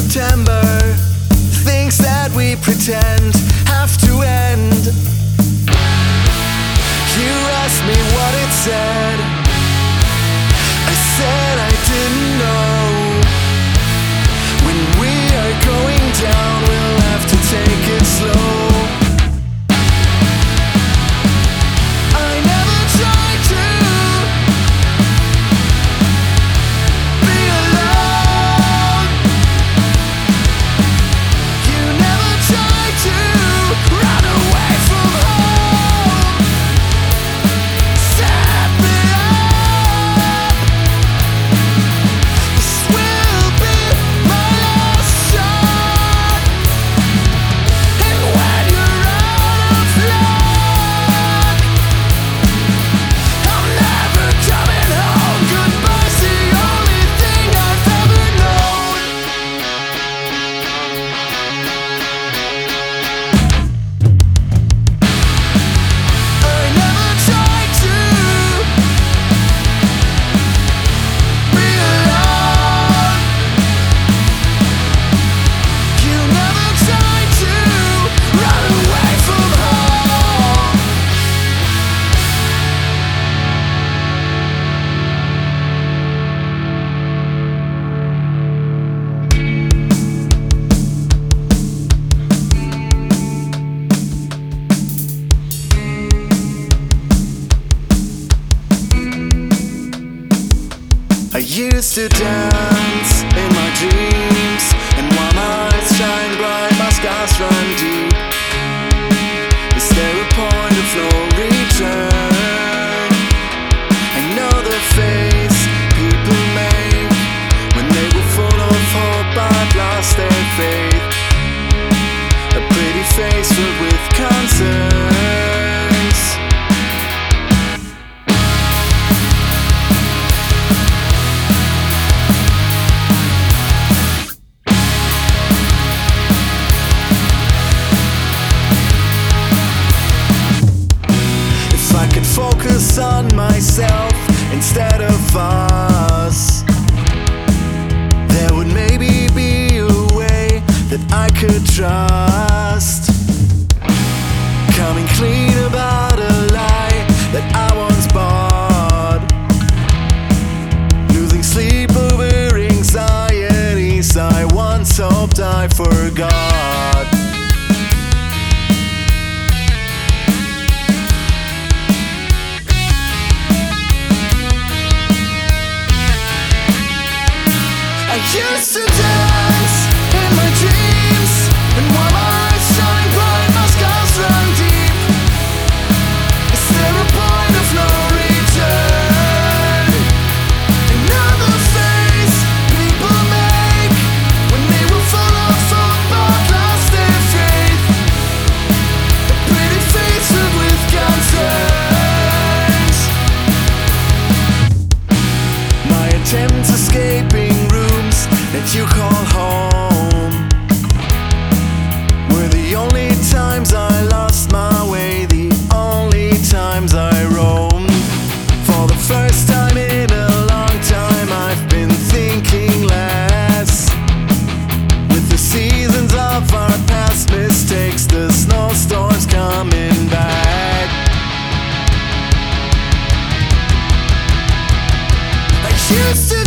September. Things that we pretend have to end. You asked me what it said. I said I didn't know. When we are going down, we'll have to take it slow. I used to dance in my dreams, and while my eyes shine bright, my scars run deep. Is there a point of no return? I know the face people make when they were full of hope but lost their faith. A pretty face filled with concerns. Focus on myself instead of us, there would maybe be a way that I could trust. Coming clean about a lie that I once bought. Losing sleep over anxieties I once hoped I forgot. I used to dance in my dreams, and while my eyes shine bright, my scars run deep. Is there a point of no return? Another face people make when they were full of hope but lost their faith. A pretty face filled with concerns. My attempts escaping that you call home were the only times I lost my way, the only times I roamed. For the first time in a long time, I've been thinking less. With the seasons of our past mistakes, the snowstorms coming back. I used to